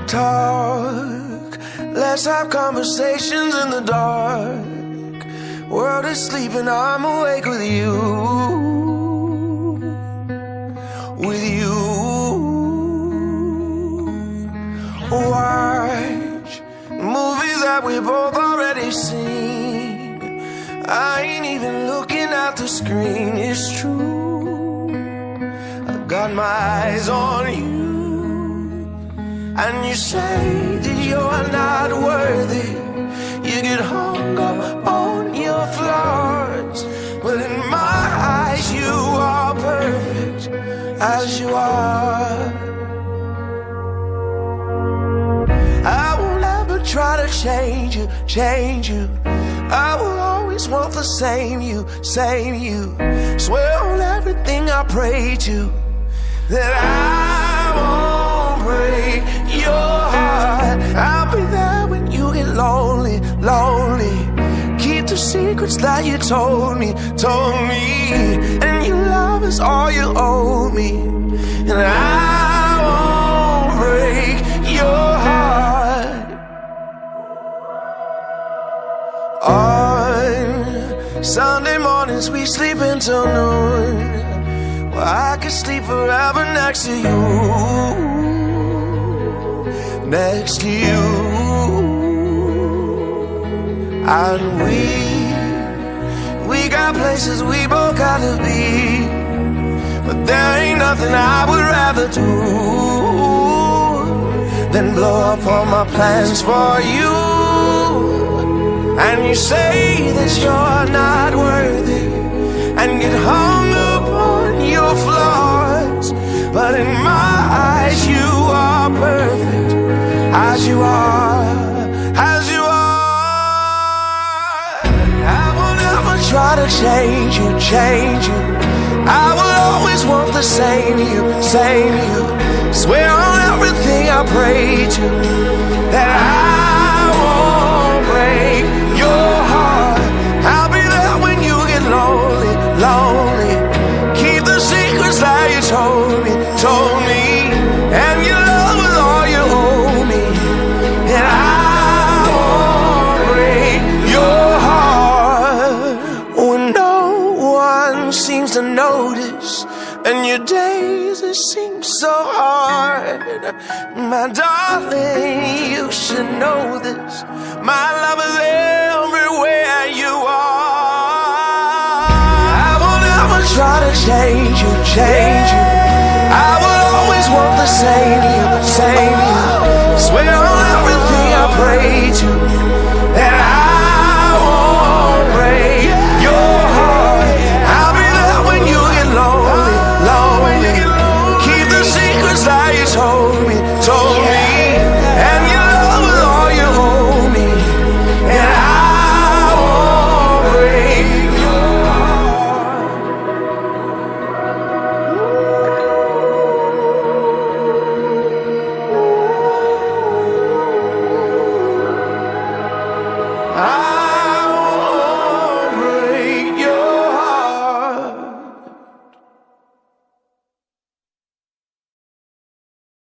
talk. Let's have conversations in the dark. World is sleeping, I'm awake with you. With you. Watch movies that we both already seen. I ain't even looking at the screen, it's true. I got my eyes on you. And you say that you're not worthy. You get hung up on your flaws, but in my eyes you are perfect as you are. I won't ever try to change you, change you. I will always want the same you, same you. Swear on everything I pray to that I won't break your heart. I'll be there when you get lonely, lonely. Keep the secrets that you told me, told me. And your love is all you owe me. And I won't break your heart. On Sunday mornings we sleep until noon. Well, I could sleep forever next to you, next to you. And we got places we both gotta be, but there ain't nothing I would rather do than blow up all my plans for you. And you say that you're not worthy and get hung up on your flaws, but in my eyes you are perfect as you are, as you are. I will never try to change you, change you. I will always want the same you, same you. Swear on everything I pray to that I won't break your heart. I'll be there when you get lonely, lonely. Keep the secrets that you told me, told me. And your love is all you owe me. And I won't break your heart when no one seems to notice, and your days it seems so hard. My darling, you should know this. My love is everywhere you are. I will never try to change you, change you. I will always want the same